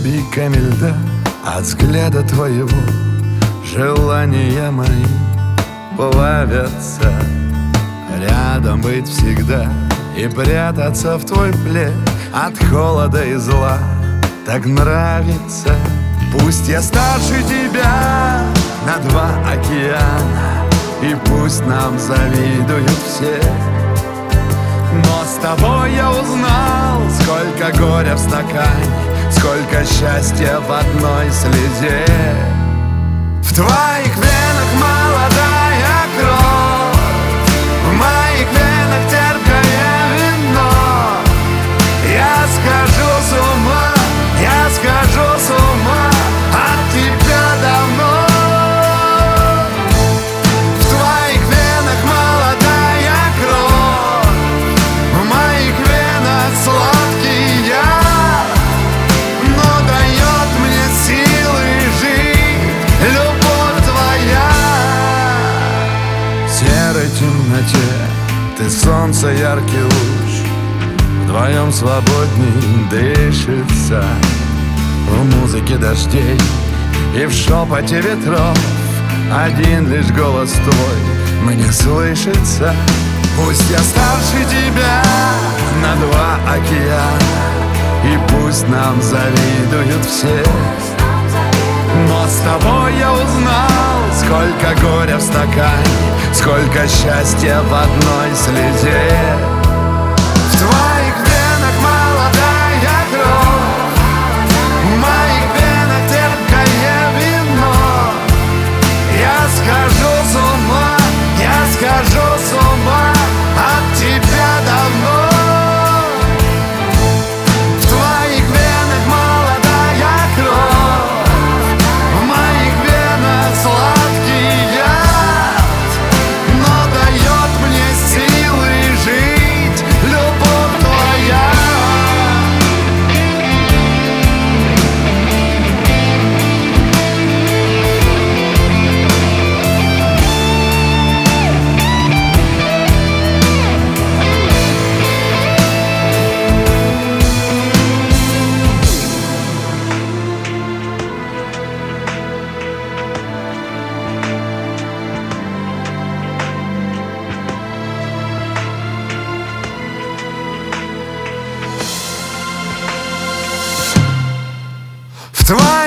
кубиками льда. От взгляда твоего желания мои плавятся. Рядом быть всегда и прятаться в твой плед. От холода и зла так нравится. Пусть я старше тебя на 2 океана, и пусть нам завидуют все, но с тобой я узнал, сколько горя в стакане, сколько счастья в одной слезе. В твоих венах молодая кровь, в моих венах терпкое вино. Я схожу с ума, я схожу с ума от тебя давно. В твоих венах молодая кровь, в моих венах сладкий яд, но дает мне силы жить любовь твоя. В серой темноте ты солнце, яркий луч, вдвоем свободней дышится. В музыке дождей и в шепоте ветров один лишь голос твой мне слышится. Пусть я старше тебя на 2 океана, и пусть нам завидуют все, но с тобой я узнал, сколько горя в стакане, сколько счастья в одной слезе. В твоих венах молодая кровь, в моих венах терпкое вино. Я схожу с ума, я схожу с ума от тебя давно. В твоих венах молодая кровь, в моих венах сладкий яд, но дает мне силы жить любовь твоя. В твоих